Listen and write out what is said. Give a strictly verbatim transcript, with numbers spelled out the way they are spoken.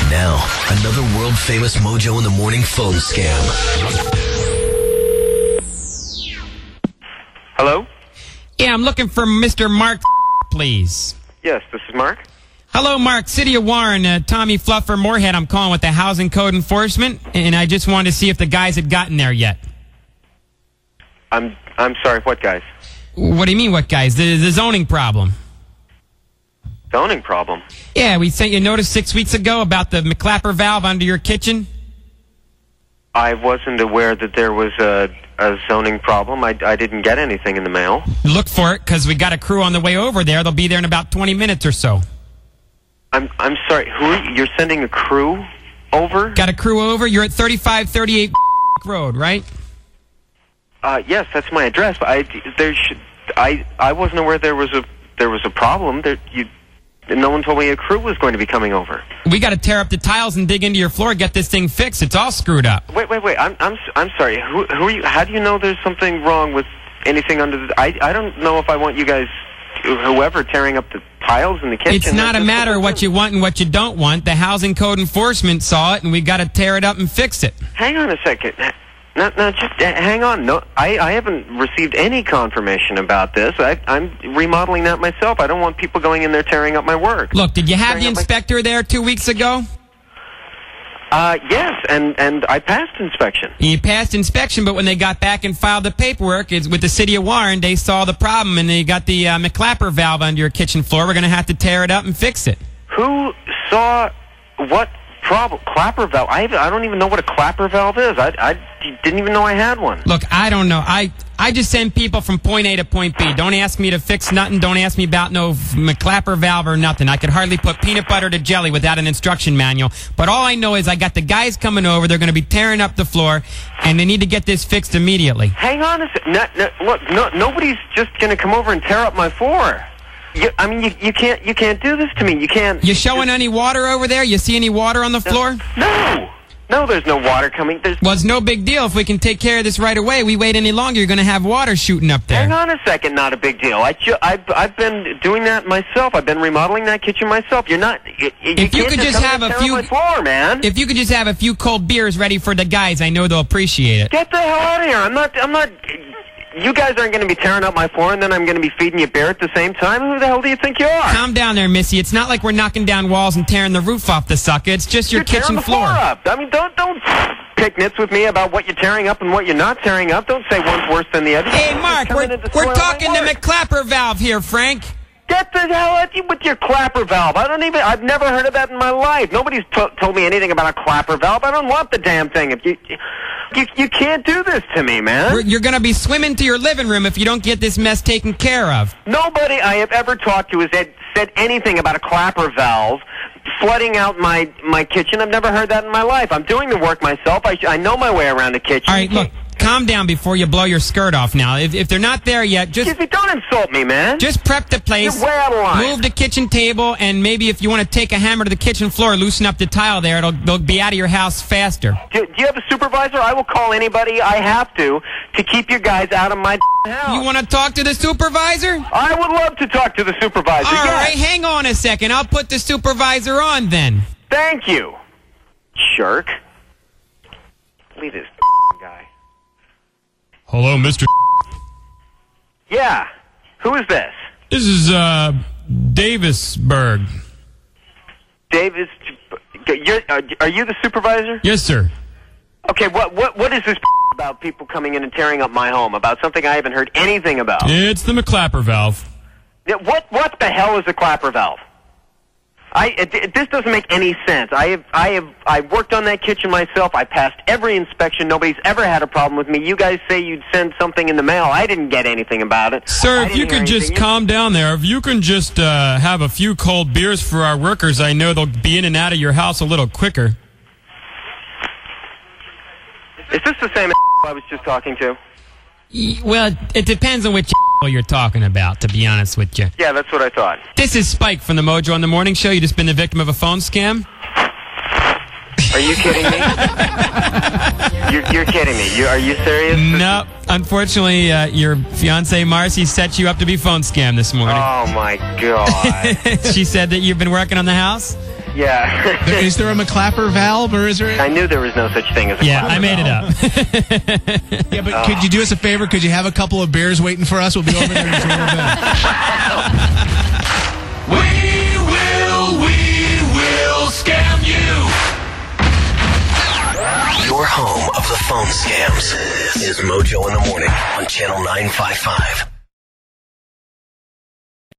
now, another world-famous Mojo in the Morning phone scam. Hello? Yeah, I'm looking for Mister Mark, please. Yes, this is Mark. Hello, Mark. City of Warren, uh, Tommy Fluffer Moorhead. I'm calling with the Housing Code Enforcement, and I just wanted to see if the guys had gotten there yet. I'm I'm sorry, what guys? What do you mean, what guys? The, the zoning problem. Zoning problem? Yeah, we sent you a notice six weeks ago about the McClapper valve under your kitchen. I wasn't aware that there was a, a zoning problem. I, I didn't get anything in the mail. Look for it, because we got a crew on the way over there. They'll be there in about twenty minutes or so. I'm I'm sorry, who are you? You're sending a crew over? Got a crew over? You're at thirty-five thirty-eight Road, right? Uh, yes, that's my address. But I there should I I wasn't aware there was a there was a problem. There you no one told me a crew was going to be coming over. We got to tear up the tiles and dig into your floor, get this thing fixed. It's all screwed up. Wait, wait, wait. I'm I'm I'm sorry. Who who are you? How do you know there's something wrong with anything under the? I I don't know if I want you guys, whoever, tearing up the tiles in the kitchen. It's not a matter of what you want and what you don't want. The Housing Code Enforcement saw it, and we got to tear it up and fix it. Hang on a second. No, no, just uh, hang on. No, I, I haven't received any confirmation about this. I, I'm remodeling that myself. I don't want people going in there tearing up my work. Look, did you have Tearing the up my- inspector there two weeks ago? Uh, yes, and, and I passed inspection. You passed inspection, but when they got back and filed the paperwork it's with the City of Warren, they saw the problem, and they got the uh, McClapper valve under your kitchen floor. We're going to have to tear it up and fix it. Who saw what problem? Clapper valve? I, I don't even know what a clapper valve is. I, I didn't even know I had one. Look, I don't know. I, I just send people from point A to point B. Don't ask me to fix nothing. Don't ask me about no McClapper valve or nothing. I could hardly put peanut butter to jelly without an instruction manual. But all I know is I got the guys coming over. They're going to be tearing up the floor, and they need to get this fixed immediately. Hang on a second. No, no, look, no, nobody's just going to come over and tear up my floor. You, I mean, you, you can't you can't do this to me. You can't. You showing any water over there? You see any water on the floor? No. No, there's no water coming. There's... Well, it's no big deal. If we can take care of this right away, we wait any longer, you're going to have water shooting up there. Hang on a second. Not a big deal. I ju- I've, I've been doing that myself. I've been remodeling that kitchen myself. You're not... You, you if you can't could just, just come have and a tear few... up my floor, man. If you could just have a few cold beers ready for the guys, I know they'll appreciate it. Get the hell out of here. I'm not... I'm not... You guys aren't going to be tearing up my floor, and then I'm going to be feeding you beer at the same time? Who the hell do you think you are? Calm down there, Missy. It's not like we're knocking down walls and tearing the roof off the sucker. It's just your You're kitchen tearing the floor. floor up. I mean, don't don't pick nits with me about what you're tearing up and what you're not tearing up. Don't say one's worse than the other. Hey, Mark, we're, we're talking the McClapper valve here, Frank. Get the hell out of you with your clapper valve. I don't even, I've never heard of that in my life. Nobody's to- told me anything about a clapper valve. I don't want the damn thing. If you, you, you can't do this to me, man. We're, you're going to be swimming to your living room if you don't get this mess taken care of. Nobody I have ever talked to has said, said anything about a clapper valve flooding out my, my kitchen. I've never heard that in my life. I'm doing the work myself. I, I know my way around the kitchen. All right, look. Calm down before you blow your skirt off now. If, if they're not there yet, just... Excuse me, don't insult me, man. Just prep the place. You're way out of line. Move the kitchen table, and maybe if you want to take a hammer to the kitchen floor, loosen up the tile there. It'll they'll be out of your house faster. Do, do you have a supervisor? I will call anybody I have to to keep you guys out of my house. You want to talk to the supervisor? I would love to talk to the supervisor. All yes. right, hang on a second. I'll put the supervisor on then. Thank you, jerk. Leave this guy. Hello, Mister Yeah. Who is this? This is, uh, Davisburg. Davis. You're, uh, are you the supervisor? Yes, sir. Okay, what, what, what is this about people coming in and tearing up my home? About something I haven't heard anything about? It's the McClapper valve. Yeah, What, what the hell is a clapper valve? I, it, it, this doesn't make any sense. I have, I have, I worked on that kitchen myself. I passed every inspection. Nobody's ever had a problem with me. You guys say you'd send something in the mail. I didn't get anything about it. Sir, I if you didn't hear could just anything. calm down there, if you can just uh, have a few cold beers for our workers, I know they'll be in and out of your house a little quicker. Is this the same I was just talking to? Well, it depends on which you're talking about, to be honest with you. Yeah, that's what I thought. This is Spike from the Mojo on the Morning Show. You just been the victim of a phone scam? Are you kidding me? you're, you're kidding me. You, are you serious? No. Unfortunately, uh, your fiancée, Marcy, set you up to be phone scammed this morning. Oh, my God. She said that you've been working on the house? Yeah. Is there a McClapper valve, or is there? I knew there was no such thing as a Yeah, clapper I made valve. it up. Yeah, but could you do us a favor? Could you have a couple of beers waiting for us? We'll be over there in just a little bit. We will, we will scam you. Your home of the phone scams is Mojo in the Morning on Channel nine five five.